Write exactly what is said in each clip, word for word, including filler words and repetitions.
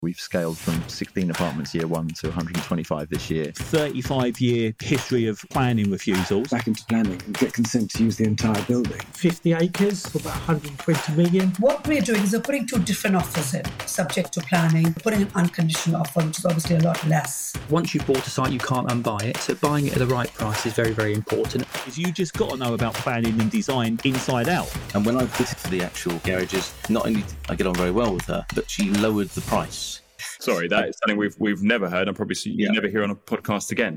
We've scaled from sixteen apartments year one to one hundred twenty-five this year. thirty-five year history of planning refusals. Back into planning and get consent to use the entire building. fifty acres for about one hundred twenty million. What we're doing is we're putting two different offers in, subject to planning, putting an unconditional offer, which is obviously a lot less. Once you've bought a site, you can't unbuy it. So buying it at the right price is very, very important. Is you just got to know about planning and design inside out. And when I fitted for the actual garages, not only did I get on very well with her, but she lowered the price. Sorry, that is something we've we've never heard and probably you Yeah. never hear on a podcast again.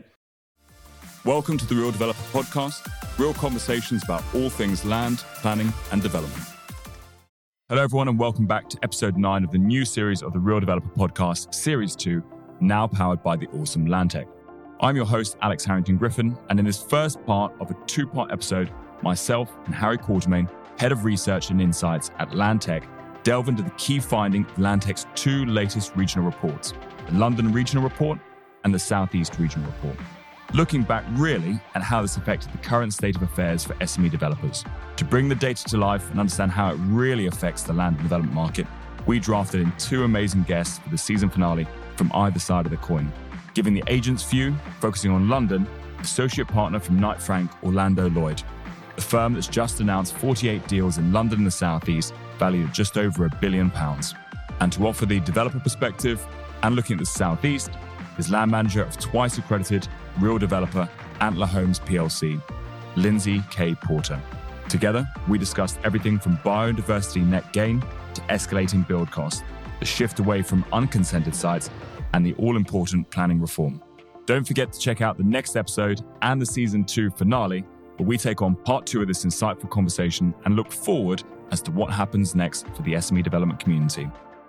Welcome to the Real Developer Podcast, real conversations about all things land, planning and development. Hello everyone and welcome back to episode nine of the new series of the Real Developer Podcast, Series two, now powered by the awesome Landtech. I'm your host, Alex Harrington Griffin, and in this first part of a two-part episode, myself and Harry Quartermain, Head of Research and Insights at Landtech, delve into the key finding of Landtech's two latest regional reports, the London Regional Report and the Southeast Regional Report. Looking back really at how this affected the current state of affairs for S M E developers. To bring the data to life and understand how it really affects the land development market, we drafted in two amazing guests for the season finale from either side of the coin. Giving the agent's view, focusing on London, associate partner from Knight Frank, Orlando Lloyd, the firm that's just announced forty-eight deals in London and the Southeast, valued at just over a billion pounds. And to offer the developer perspective and looking at the Southeast is land manager of twice accredited real developer Antler Homes P L C, Lindsay K. Porter. Together, we discussed everything from biodiversity net gain to escalating build costs, the shift away from unconsented sites, and the all-important planning reform. Don't forget to check out the next episode and the season two finale, where we take on part two of this insightful conversation and look forward as to what happens next for the S M E development community.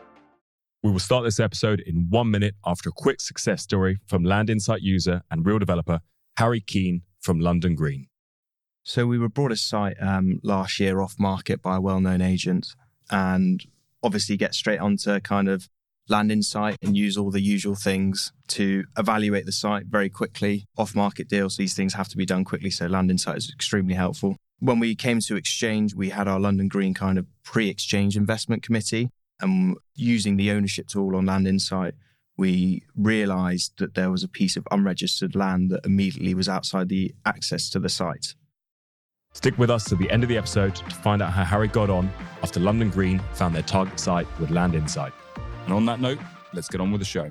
We will start this episode in one minute after a quick success story from Land Insight user and real developer Harry Keane from London Green. So we were brought a site um, last year off market by a well-known agent, and obviously get straight onto kind of Land Insight and use all the usual things to evaluate the site very quickly. Off-market deals, these things have to be done quickly, so Land Insight is extremely helpful. When we came to exchange, we had our London Green kind of pre-exchange investment committee, and using the ownership tool on Land Insight, we realised that there was a piece of unregistered land that immediately was outside the access to the site. Stick with us to the end of the episode to find out how Harry got on after London Green found their target site with Land Insight. And on that note, let's get on with the show.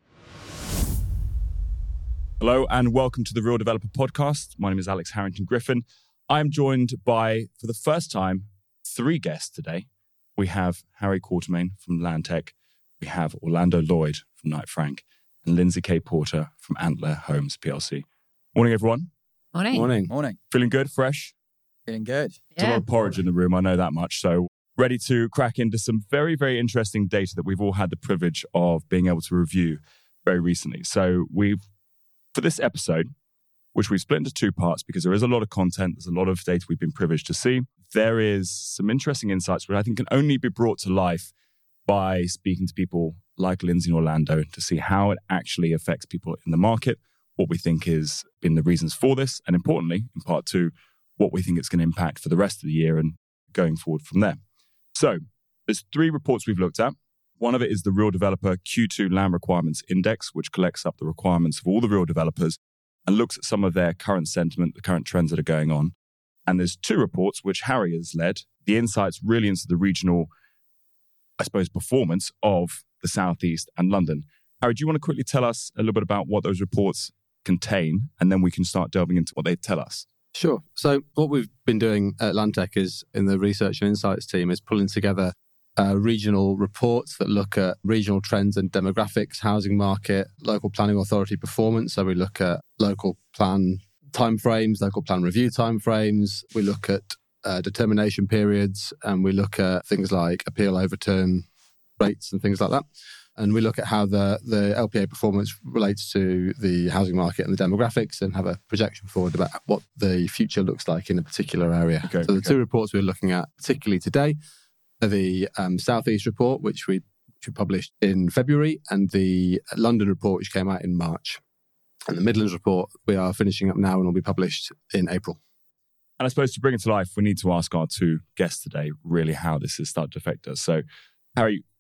Hello and welcome to the Real Developer Podcast. My name is Alex Harrington Griffin. I am joined by, for the first time, three guests today. We have Harry Quartermain from Landtech, we have Orlando Lloyd from Knight Frank, and Lindsay K. Porter from Antler Homes P L C. Morning, everyone. Morning. Morning. Morning. Feeling good, fresh? Feeling good. There's a lot of porridge in the room, I know that much. So ready to crack into some very, very interesting data that we've all had the privilege of being able to review very recently. So we've, for this episode, which we've split into two parts because there is a lot of content, there's a lot of data we've been privileged to see. There is some interesting insights which I think can only be brought to life by speaking to people like Lindsay and Orlando to see how it actually affects people in the market, what we think has been the reasons for this, and importantly, in part two, what we think it's going to impact for the rest of the year and going forward from there. So there's three reports we've looked at. One of it is the Real Developer Q two Land Requirements Index, which collects up the requirements of all the real developers and looks at some of their current sentiment, the current trends that are going on. And there's two reports which Harry has led, the insights really into the regional, I suppose, performance of the Southeast and London. Harry, do you want to quickly tell us a little bit about what those reports contain, and then we can start delving into what they tell us? Sure. So what we've been doing at Landtech is, in the Research and Insights team, is pulling together uh, regional reports that look at regional trends and demographics, housing market, local planning authority performance. So we look at local plan timeframes, local plan review timeframes. We look at uh, determination periods, and we look at things like appeal overturn rates and things like that. And we look at how the, the L P A performance relates to the housing market and the demographics, and have a projection forward about what the future looks like in a particular area. Okay, so the okay. two reports we're looking at, particularly today, are the um, Southeast report, which we, which we published in February, and the London report, which came out in March. And the Midlands report we are finishing up now and will be published in April. And I suppose to bring it to life, we need to ask our two guests today really how this has started to affect us. So, Harry,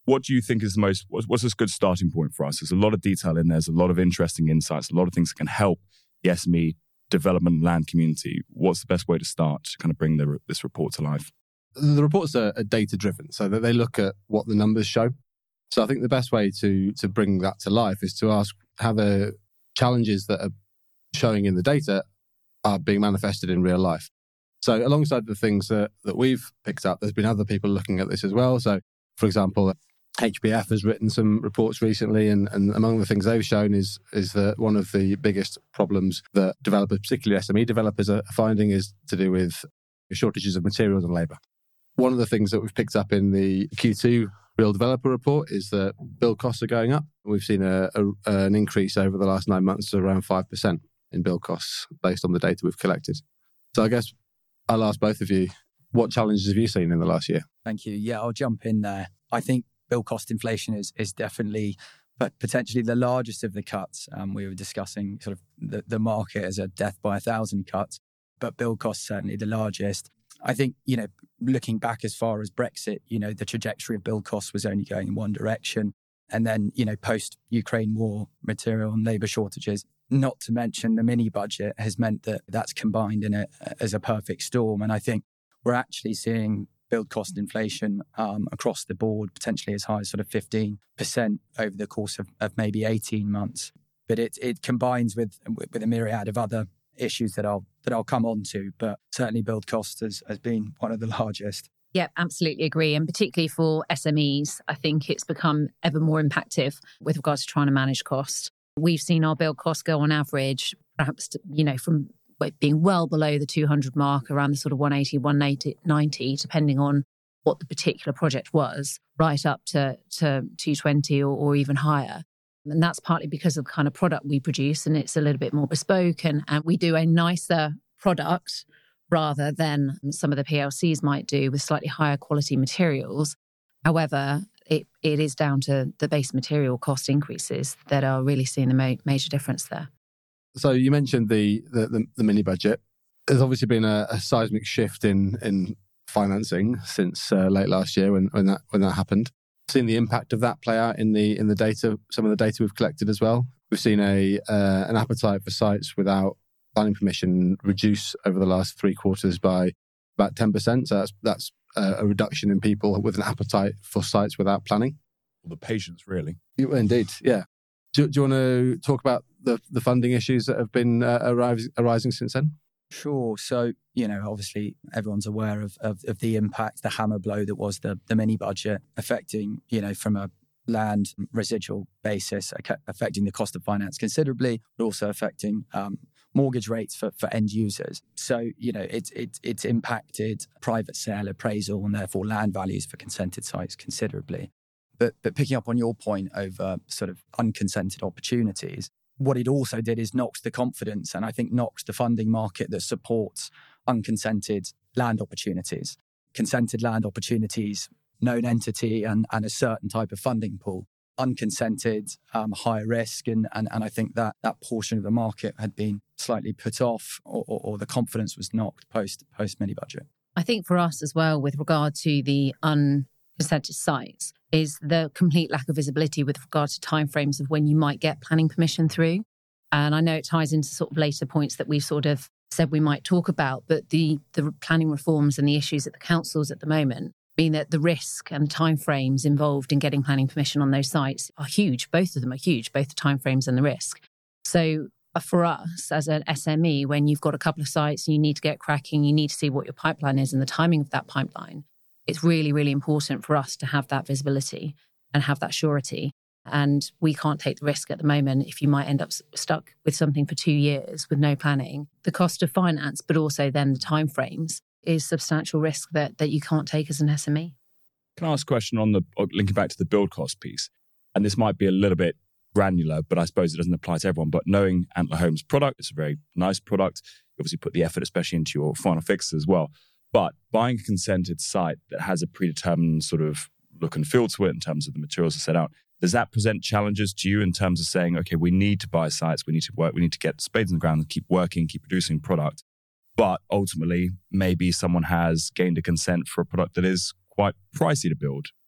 What do you think is the most, what's, what's a good starting point for us? There's a lot of detail in there. There's a lot of interesting insights, a lot of things that can help the S M E development land community. What's the best way to start to kind of bring the, this report to life? The reports are, are data-driven, so that they look at what the numbers show. So I think the best way to to bring that to life is to ask how the challenges that are showing in the data are being manifested in real life. So alongside the things that, that we've picked up, there's been other people looking at this as well. So, for example, H B F has written some reports recently, and, and among the things they've shown is is that one of the biggest problems that developers, particularly S M E developers, are finding is to do with shortages of materials and labour. One of the things that we've picked up in the Q two Real Developer Report is that build costs are going up. We've seen a, a, an increase over the last nine months of around five percent in build costs based on the data we've collected. So I guess I'll ask both of you, what challenges have you seen in the last year? Thank you. Yeah, I'll jump in there. I think build cost inflation is is definitely, but potentially the largest of the cuts. Um, we were discussing sort of the, the market as a death by a thousand cuts, but build costs certainly the largest. I think, you know, looking back as far as Brexit, you know, the trajectory of build costs was only going in one direction. And then, you know, post-Ukraine war, material and labour shortages, not to mention the mini budget, has meant that that's combined in a, as a perfect storm. And I think we're actually seeing build cost inflation um, across the board, potentially as high as sort of fifteen percent over the course of, of maybe eighteen months. But it it combines with with a myriad of other issues that I'll that I'll come on to. But certainly build cost has, has been one of the largest. Yeah, absolutely agree. And particularly for S M Es, I think it's become ever more impactful with regards to trying to manage cost. We've seen our build costs go on average, perhaps, you know, from being well below the two hundred mark, around the sort of one eighty, one ninety, depending on what the particular project was, right up to, to two twenty or, or even higher. And that's partly because of the kind of product we produce, and it's a little bit more bespoke, and, and we do a nicer product rather than some of the P L Cs might do with slightly higher quality materials. However, it, it is down to the base material cost increases that are really seeing the ma- major difference there. So you mentioned the the, the, the mini budget. There's obviously been a, a seismic shift in in financing since uh, late last year when, when that when that happened. Seen the impact of that play out in the in the data, some of the data we've collected as well. We've seen a uh, an appetite for sites without planning permission reduce over the last three quarters by about ten percent. So that's that's uh, a reduction in people with an appetite for sites without planning. Well, the patience, really. Indeed, yeah. Do, do you want to talk about the, the funding issues that have been uh, arising, arising since then? Sure. So, you know, obviously everyone's aware of, of, of the impact, the hammer blow that was the, the mini budget affecting, you know, from a land residual basis, affecting the cost of finance considerably, but also affecting um, mortgage rates for, for end users. So, you know, it's it, it's impacted private sale appraisal and therefore land values for consented sites considerably. But but picking up on your point over sort of unconsented opportunities, what it also did is knocks the confidence, and I think knocks the funding market that supports unconsented land opportunities. Consented land opportunities, known entity and, and a certain type of funding pool. Unconsented, um, high risk, and, and and I think that that portion of the market had been slightly put off, or, or, or the confidence was knocked post post mini budget. I think for us as well, with regard to the unconsented sites, is the complete lack of visibility with regard to timeframes of when you might get planning permission through. And I know it ties into sort of later points that we've sort of said we might talk about, but the the planning reforms and the issues at the councils at the moment mean that the risk and timeframes involved in getting planning permission on those sites are huge. Both of them are huge, both the timeframes and the risk. So for us as an S M E, when you've got a couple of sites and you need to get cracking, you need to see what your pipeline is and the timing of that pipeline, it's really, really important for us to have that visibility and have that surety. And we can't take the risk at the moment if you might end up stuck with something for two years with no planning. The cost of finance, but also then the timeframes, is substantial risk that, that you can't take as an S M E. Can I ask a question on the, linking back to the build cost piece? And this might be a little bit granular, but I suppose it doesn't apply to everyone. But knowing Antler Homes' product, it's a very nice product. You obviously put the effort, especially into your final fixes as well. But buying a consented site that has a predetermined sort of look and feel to it in terms of the materials that are set out, does that present challenges to you in terms of saying, okay, we need to buy sites, we need to work, we need to get spades in the ground and keep working, keep producing product. But ultimately, maybe someone has gained a consent for a product that is quite pricey to build.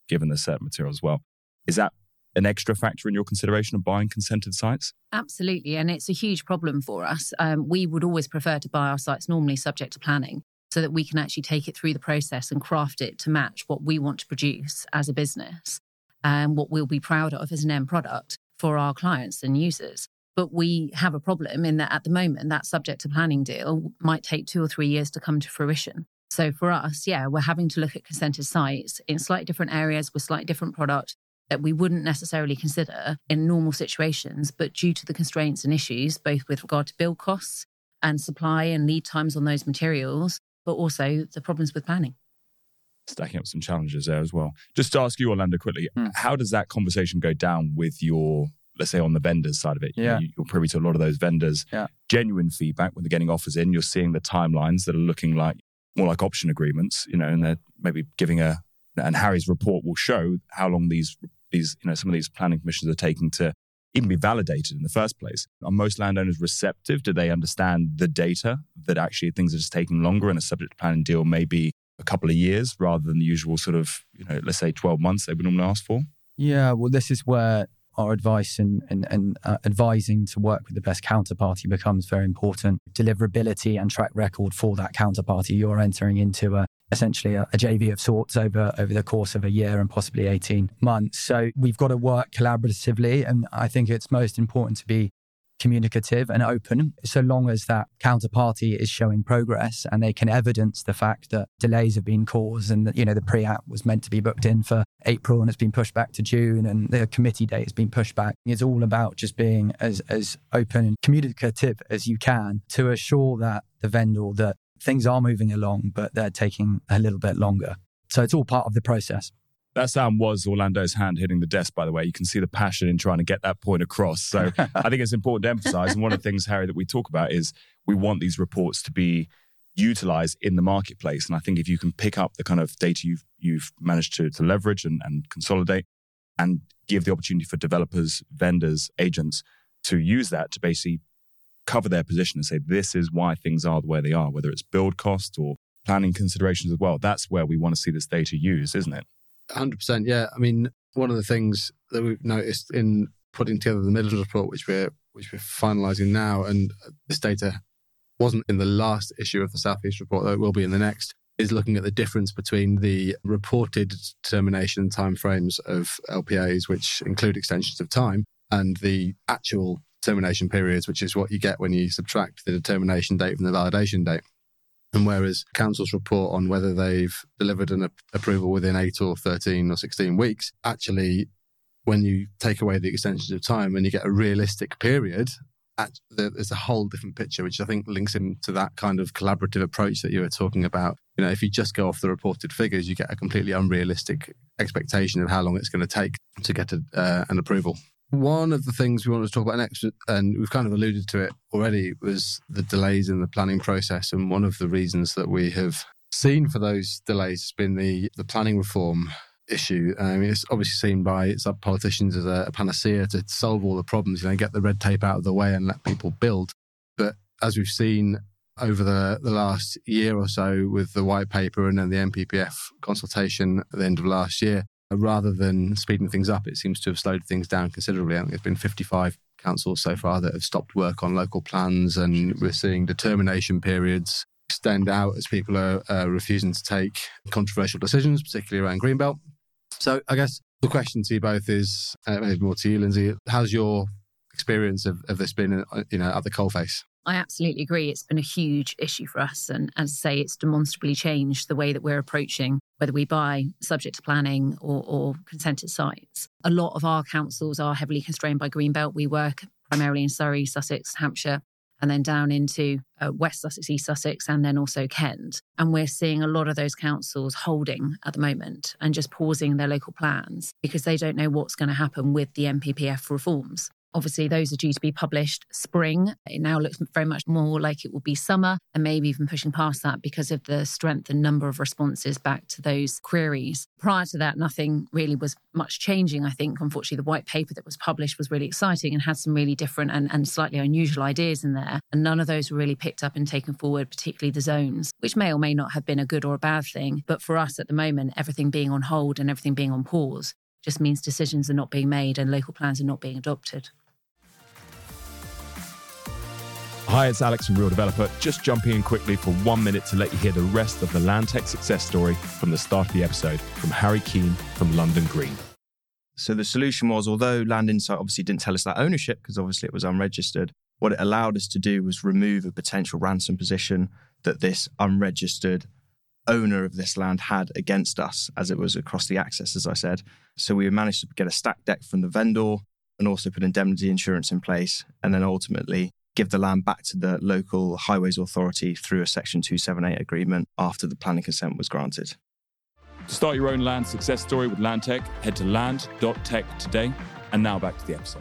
given the certain material as well. Is that an extra factor in your consideration of buying consented sites? Absolutely. And it's a huge problem for us. Um, we would always prefer to buy our sites normally subject to planning so that we can actually take it through the process and craft it to match what we want to produce as a business and what we'll be proud of as an end product for our clients and users. But we have a problem in that at the moment, that subject to planning deal might take two or three years to come to fruition. So for us, yeah, we're having to look at consented sites in slightly different areas with slightly different product that we wouldn't necessarily consider in normal situations, but due to the constraints and issues, both with regard to build costs and supply and lead times on those materials, but also the problems with planning. Stacking up some challenges there as well. Just to ask you, Orlando, quickly, mm. how does that conversation go down with your, let's say, on the vendors side of it? Yeah. You, you're privy to a lot of those vendors. Yeah. Genuine feedback when they're getting offers in. You're seeing the timelines that are looking like more like option agreements, you know, and they're maybe giving a, and Harry's report will show how long these, these, you know, some of these planning permissions are taking to even be validated in the first place. Are most landowners receptive? Do they understand the data that actually things are just taking longer and a subject to planning deal may be a couple of years rather than the usual sort of, you know, let's say twelve months they would normally ask for? Yeah, well, this is where our advice and, and, and uh, advising to work with the best counterparty becomes very important. Deliverability and track record for that counterparty. You're entering into a essentially a, a J V of sorts over, over the course of a year and possibly eighteen months. So we've got to work collaboratively. And I think it's most important to be communicative and open, so long as that counterparty is showing progress and they can evidence the fact that delays have been caused and that, you know, the pre-app was meant to be booked in for April and it's been pushed back to June and the committee date has been pushed back. It's all about just being as, as open and communicative as you can to assure that the vendor that things are moving along, but they're taking a little bit longer. So it's all part of the process. That sound was Orlando's hand hitting the desk, by the way. You can see the passion in trying to get that point across. So I think it's important to emphasize. And one of the things, Harry, that we talk about is we want these reports to be utilized in the marketplace. And I think if you can pick up the kind of data you've, you've managed to, to leverage and, and consolidate and give the opportunity for developers, vendors, agents to use that to basically cover their position and say, this is why things are the way they are, whether it's build cost or planning considerations as well. That's where we want to see this data used, isn't it? one hundred percent, yeah. I mean, one of the things that we've noticed in putting together the middle report, which we're which we're finalising now, and this data wasn't in the last issue of the Southeast report, though it will be in the next, is looking at the difference between the reported termination timeframes of L P As, which include extensions of time, and the actual termination periods, which is what you get when you subtract the determination date from the validation date. And whereas council's report on whether they've delivered an a- approval within eight or thirteen or sixteen weeks, actually, when you take away the extensions of time and you get a realistic period, at the, there's a whole different picture, which I think links into that kind of collaborative approach that you were talking about. You know, if you just go off the reported figures, you get a completely unrealistic expectation of how long it's going to take to get a, uh, an approval. One of the things we wanted to talk about next, and we've kind of alluded to it already, was the delays in the planning process. And one of the reasons that we have seen for those delays has been the, the planning reform issue. I mean, it's obviously seen by some politicians as a, a panacea to solve all the problems, you know, get the red tape out of the way and let people build. But as we've seen over the, the last year or so with the white paper and then the M P P F consultation at the end of last year, rather than speeding things up, it seems to have slowed things down considerably. I think there's been fifty-five councils so far that have stopped work on local plans, and we're seeing determination periods extend out as people are uh, refusing to take controversial decisions, particularly around Greenbelt. So I guess the question to you both is, uh, maybe more to you, Lindsay, how's your experience of, of this been, uh, you know, at the coalface? I absolutely agree. It's been a huge issue for us. And as I say, it's demonstrably changed the way that we're approaching, whether we buy subject to planning or, or consented sites. A lot of our councils are heavily constrained by Greenbelt. We work primarily in Surrey, Sussex, Hampshire, and then down into uh, West Sussex, East Sussex, and then also Kent. And we're seeing a lot of those councils holding at the moment and just pausing their local plans because they don't know what's going to happen with the M P P F reforms. Obviously, those are due to be published spring. It now looks very much more like it will be summer, and maybe even pushing past that because of the strength and number of responses back to those queries. Prior to that, nothing really was much changing. I think, unfortunately, the white paper that was published was really exciting and had some really different and, and slightly unusual ideas in there. And none of those were really picked up and taken forward, particularly the zones, which may or may not have been a good or a bad thing. But for us at the moment, everything being on hold and everything being on pause just means decisions are not being made and local plans are not being adopted. Hi, it's Alex from Real Developer. Just jumping in quickly for one minute to let you hear the rest of the Landtech success story from the start of the episode from Harry Keane from London Green. So the solution was, although Land Insight obviously didn't tell us that ownership, because obviously it was unregistered, what it allowed us to do was remove a potential ransom position that this unregistered owner of this land had against us, as it was across the access, as I said. So we managed to get a stack deck from the vendor and also put indemnity insurance in place, and then ultimately give the land back to the local highways authority through a Section two seventy-eight agreement after the planning consent was granted. To start your own land success story with Landtech, head to land dot tech today. And now back to the episode.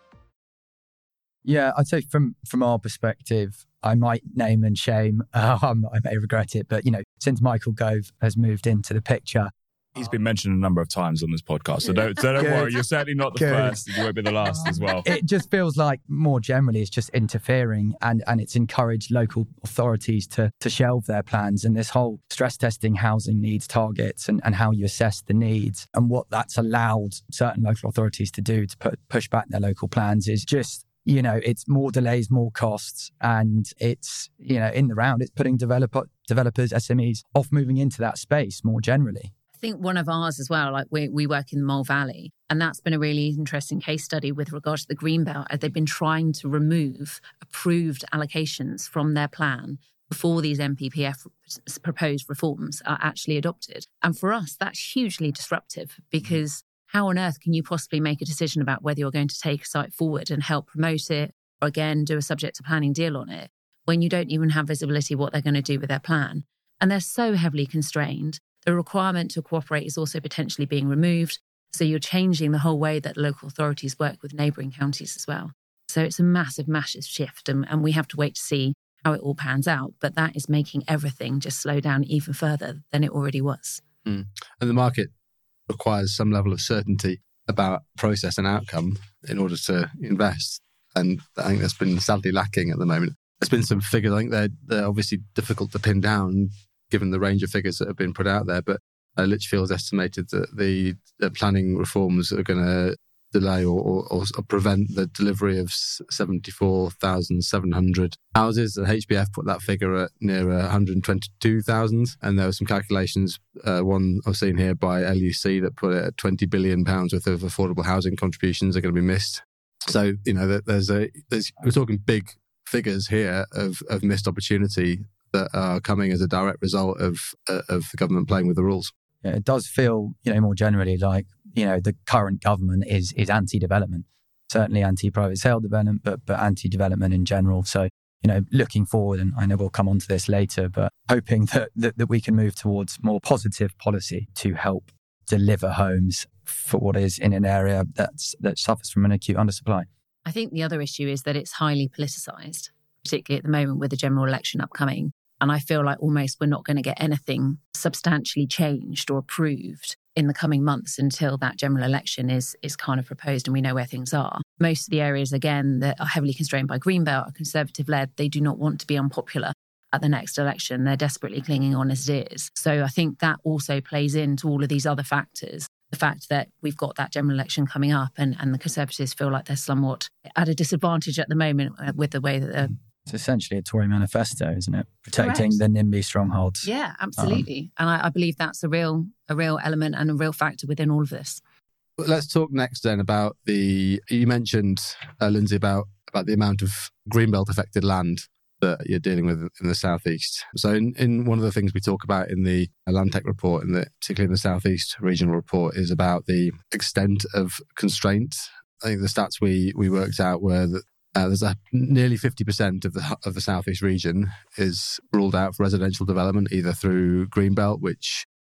Yeah, I'd say from from our perspective, I might name and shame. Um, I may regret it, but you know, since Michael Gove has moved into the picture, he's been mentioned a number of times on this podcast, so don't, so don't worry. You're certainly not the Good. first, and you won't be the last as well. It just feels like more generally it's just interfering, and, and it's encouraged local authorities to to shelve their plans. And this whole stress testing housing needs targets and, and how you assess the needs and what that's allowed certain local authorities to do to put, push back their local plans is just, you know, it's more delays, more costs, and it's, you know, in the round, it's putting developer, developers, S M Es off moving into that space more generally. I think one of ours as well, like we, we work in the Mole Valley, and that's been a really interesting case study with regard to the Greenbelt, as they've been trying to remove approved allocations from their plan before these M P P F proposed reforms are actually adopted. And for us, that's hugely disruptive, because how on earth can you possibly make a decision about whether you're going to take a site forward and help promote it, or again, do a subject to planning deal on it, when you don't even have visibility what they're going to do with their plan? And they're so heavily constrained. The requirement to cooperate is also potentially being removed. So you're changing the whole way that local authorities work with neighbouring counties as well. So it's a massive, massive shift, and, and we have to wait to see how it all pans out. But that is making everything just slow down even further than it already was. Mm. And the market requires some level of certainty about process and outcome in order to invest. And I think that's been sadly lacking at the moment. There's been some figures, I think they're, they're obviously difficult to pin down given the range of figures that have been put out there. But uh, Lichfield's estimated that the, the planning reforms are going to delay or, or, or prevent the delivery of seventy-four thousand seven hundred houses. And H B F put that figure at near one hundred twenty-two thousand. And there were some calculations, uh, one I've seen here by L U C that put it at twenty billion pounds worth of affordable housing contributions are going to be missed. So, you know, there's a, there's, we're talking big figures here of, of missed opportunity that are coming as a direct result of uh, of the government playing with the rules. Yeah, it does feel, you know, more generally like, you know, the current government is is anti-development, certainly anti-private sale development, but but anti-development in general. So, you know, looking forward, and I know we'll come on to this later, but hoping that, that, that we can move towards more positive policy to help deliver homes for what is in an area that's that suffers from an acute undersupply. I think the other issue is that it's highly politicised, particularly at the moment with the general election upcoming. And I feel like almost we're not going to get anything substantially changed or approved in the coming months until that general election is is kind of proposed and we know where things are. Most of the areas, again, that are heavily constrained by Greenbelt are Conservative-led. They do not want to be unpopular at the next election. They're desperately clinging on as it is. So I think that also plays into all of these other factors. The fact that we've got that general election coming up and, and the Conservatives feel like they're somewhat at a disadvantage at the moment with the way that they're... It's essentially a Tory manifesto, isn't it? Protecting Correct. the NIMBY strongholds. Yeah, absolutely. Um, and I, I believe that's a real a real element and a real factor within all of this. Let's talk next then about the, you mentioned, uh, Lindsay, about, about the amount of Greenbelt affected land that you're dealing with in the southeast. So in, in one of the things we talk about in the Landtech report, and particularly in the southeast regional report, is about the extent of constraint. I think the stats we, we worked out were that Uh, there's a nearly fifty percent of the of the southeast region is ruled out for residential development, either through Greenbelt, which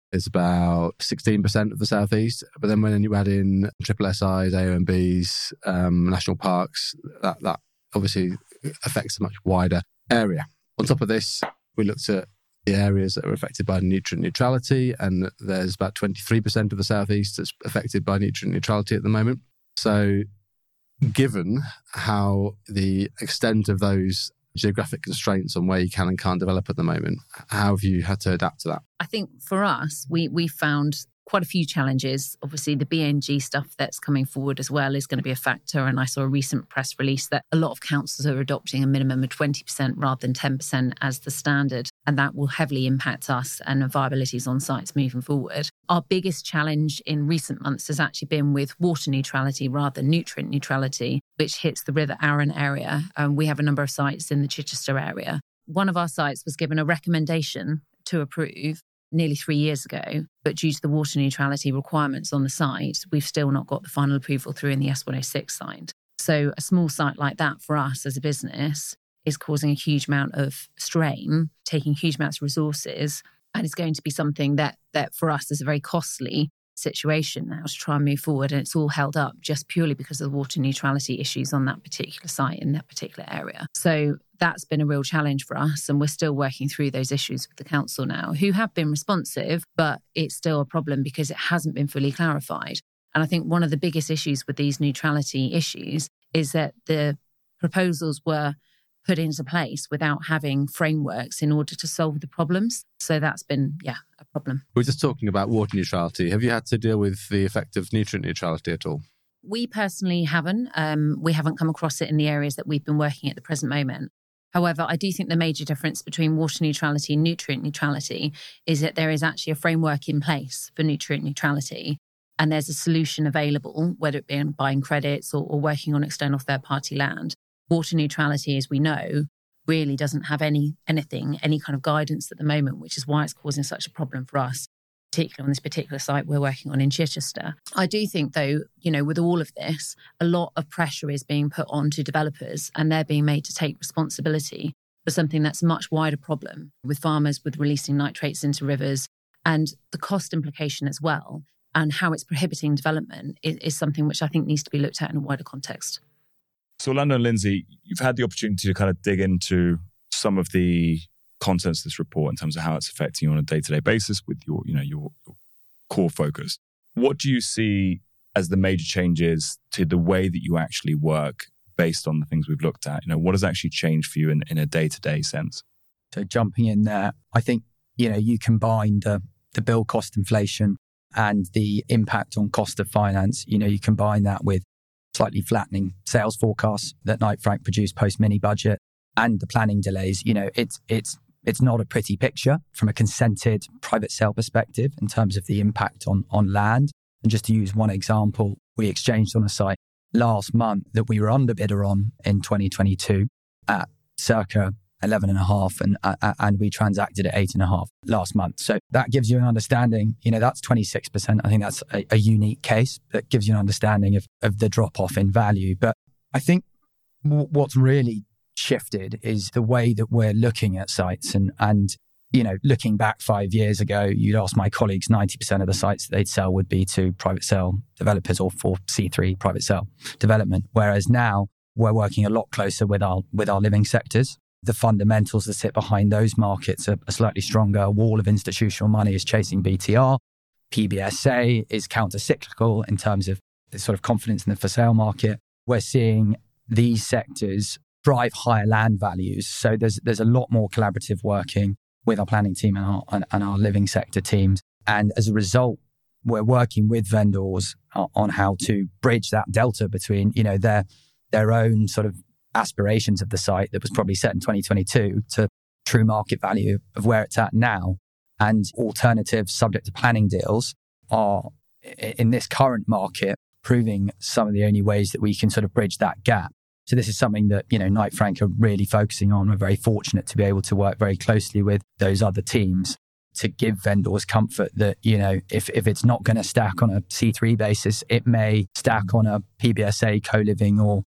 is about sixteen percent of the southeast. But then when you add in triple S Is, A O M Bs, um, national parks, that, that obviously affects a much wider area. On top of this, we looked at the areas that are affected by nutrient neutrality, and there's about twenty-three percent of the southeast that's affected by nutrient neutrality at the moment. So given how the extent of those geographic constraints on where you can and can't develop at the moment, how have you had to adapt to that? I think for us, we we found quite a few challenges. Obviously, the B N G stuff that's coming forward as well is going to be a factor. And I saw a recent press release that a lot of councils are adopting a minimum of twenty percent rather than ten percent as the standard. And that will heavily impact us and viabilities on sites moving forward. Our biggest challenge in recent months has actually been with water neutrality rather than nutrient neutrality, which hits the River Arun area. Um, we have a number of sites in the Chichester area. One of our sites was given a recommendation to approve nearly three years ago, but due to the water neutrality requirements on the site, we've still not got the final approval through in the S one oh six site. So a small site like that for us as a business is causing a huge amount of strain, taking huge amounts of resources, and it's going to be something that that for us is a very costly situation now to try and move forward. And it's all held up just purely because of the water neutrality issues on that particular site in that particular area. So that's been a real challenge for us. And we're still working through those issues with the council now, who have been responsive, but it's still a problem because it hasn't been fully clarified. And I think one of the biggest issues with these neutrality issues is that the proposals were put into place without having frameworks in order to solve the problems. So that's been, yeah, a problem. We're just talking about water neutrality. Have you had to deal with the effect of nutrient neutrality at all? We personally haven't. Um, we haven't come across it in the areas that we've been working at the present moment. However, I do think the major difference between water neutrality and nutrient neutrality is that there is actually a framework in place for nutrient neutrality, and there's a solution available, whether it be in buying credits or, or working on external third-party land. Water neutrality, as we know, really doesn't have any anything, any kind of guidance at the moment, which is why it's causing such a problem for us, particularly on this particular site we're working on in Chichester. I do think, though, you know, with all of this, a lot of pressure is being put onto developers, and they're being made to take responsibility for something that's a much wider problem with farmers, with releasing nitrates into rivers, and the cost implication as well, and how it's prohibiting development is, is something which I think needs to be looked at in a wider context. So Orlando and Lindsay, you've had the opportunity to kind of dig into some of the contents of this report in terms of how it's affecting you on a day-to-day basis with your, you know, your, your core focus. What do you see as the major changes to the way that you actually work based on the things we've looked at? You know, what has actually changed for you in, in a day-to-day sense? So jumping in there, I think, you know, you combine the, the build cost inflation and the impact on cost of finance. You know, you combine that with slightly flattening sales forecasts that Knight Frank produced post mini budget and the planning delays. You know, it's it's it's not a pretty picture from a consented private sale perspective in terms of the impact on on land. And just to use one example, we exchanged on a site last month that we were underbidder on in twenty twenty-two at circa eleven and a half, and uh, and we transacted at eight and a half last month. So that gives you an understanding. You know, that's twenty-six percent. I think that's a, a unique case that gives you an understanding of of the drop off in value. But I think w- what's really shifted is the way that we're looking at sites. And and you know, looking back five years ago, you'd ask my colleagues, ninety percent of the sites that they'd sell would be to private sale developers or for C three private sale development. Whereas now we're working a lot closer with our with our living sectors. The fundamentals that sit behind those markets are, are slightly stronger. A wall of institutional money is chasing B T R. P B S A is counter-cyclical in terms of the sort of confidence in the for sale market. We're seeing these sectors drive higher land values. So there's there's a lot more collaborative working with our planning team and our, and, and our living sector teams. And as a result, we're working with vendors on how to bridge that delta between, you know, their their own sort of aspirations of the site that was probably set in twenty twenty-two to true market value of where it's at now. And alternatives subject to planning deals are, in this current market, proving some of the only ways that we can sort of bridge that gap. So this is something that, you know, Knight Frank are really focusing on. We're very fortunate to be able to work very closely with those other teams to give vendors comfort that, you know, if, if it's not going to stack on a C three basis, it may stack on a P B S A co-living or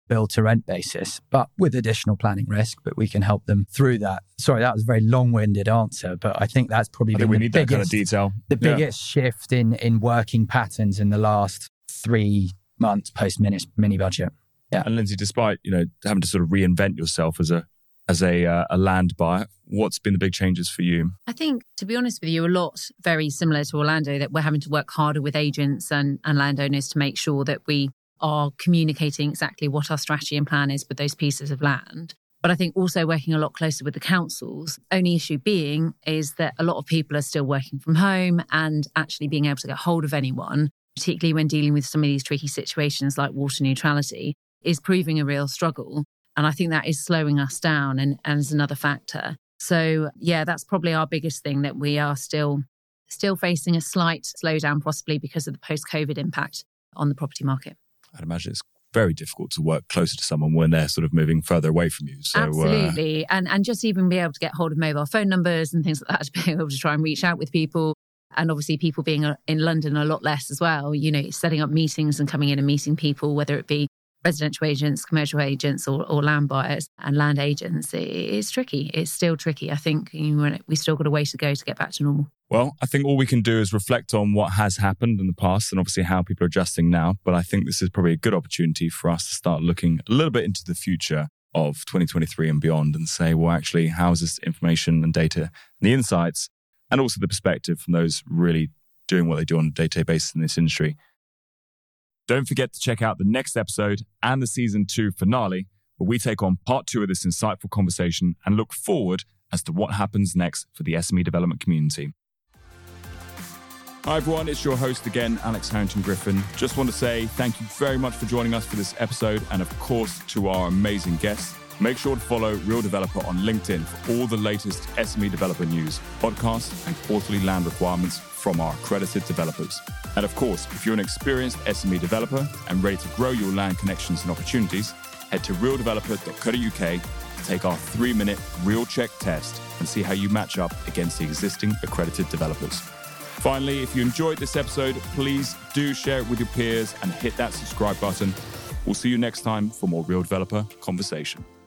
build to rent basis, but with additional planning risk, but we can help them through that. Sorry, that was a very long-winded answer, but I think that's probably I been think we the need biggest, that kind of detail. the Yeah. biggest shift in, in working patterns in the last three months post-mini mini budget. Yeah. And Lindsay, despite, you know, having to sort of reinvent yourself as a as a uh, a land buyer, what's been the big changes for you? I think, to be honest with you, a lot very similar to Orlando, that we're having to work harder with agents and, and landowners to make sure that we are communicating exactly what our strategy and plan is with those pieces of land. But I think also working a lot closer with the councils. Only issue being is that a lot of people are still working from home, and actually being able to get hold of anyone, particularly when dealing with some of these tricky situations like water neutrality, is proving a real struggle. And I think that is slowing us down and, and is another factor. So yeah, that's probably our biggest thing, that we are still still facing a slight slowdown, possibly because of the post-COVID impact on the property market. I'd imagine it's very difficult to work closer to someone when they're sort of moving further away from you. So, Absolutely. Uh... And and just even be able to get hold of mobile phone numbers and things like that, to be able to try and reach out with people. And obviously people being in London a lot less as well, you know, setting up meetings and coming in and meeting people, whether it be residential agents, commercial agents, or, or land buyers and land agents. It, it's tricky. It's still tricky. I think you know, we still got a way to go to get back to normal. Well, I think all we can do is reflect on what has happened in the past and obviously how people are adjusting now. But I think this is probably a good opportunity for us to start looking a little bit into the future of twenty twenty-three and beyond and say, well, actually, how is this information and data and the insights and also the perspective from those really doing what they do on a day-to-day basis in this industry. Don't forget to check out the next episode and the season two finale, where we take on part two of this insightful conversation and look forward as to what happens next for the S M E development community. Hi everyone, it's your host again, Alex Harrington Griffin. Just want to say thank you very much for joining us for this episode, and of course to our amazing guests. Make sure to follow Real Developer on LinkedIn for all the latest S M E developer news, podcasts, and quarterly land requirements from our accredited developers. And of course, if you're an experienced S M E developer and ready to grow your land connections and opportunities, head to real developer dot co dot uk to take our three-minute Real Check test and see how you match up against the existing accredited developers. Finally, if you enjoyed this episode, please do share it with your peers and hit that subscribe button. We'll see you next time for more Real Developer Conversation.